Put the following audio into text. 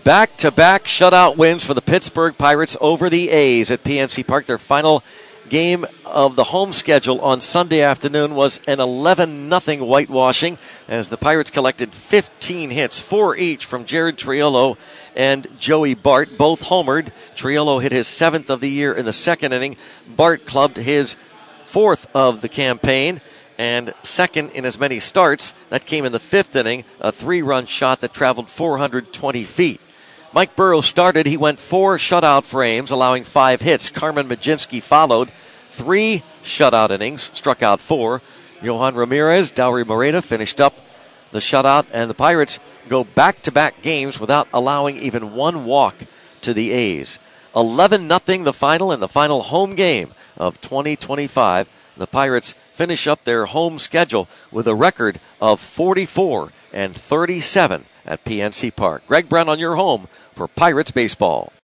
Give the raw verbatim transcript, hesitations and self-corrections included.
Back-to-back shutout wins for the Pittsburgh Pirates over the A's at P N C Park. Their final game of the home schedule on Sunday afternoon was an eleven nothing whitewashing as the Pirates collected fifteen hits, four each from Jared Triolo and Joey Bart, both homered. Triolo hit his seventh of the year in the second inning. Bart clubbed his fourth of the campaign and second in as many starts. That came in the fifth inning, a three-run shot that traveled four hundred twenty feet. Mike Burrows started. He went four shutout frames, allowing five hits. Carmen Mlodzinski followed. Three shutout innings, struck out four. Johan Ramirez, Dowry Moreta finished up the shutout, and the Pirates go back-to-back games without allowing even one walk to the A's. eleven nothing the final in the final home game of twenty twenty-five. The Pirates finish up their home schedule with a record of forty-four and thirty-seven at P N C Park. Greg Brown on your home for Pirates Baseball.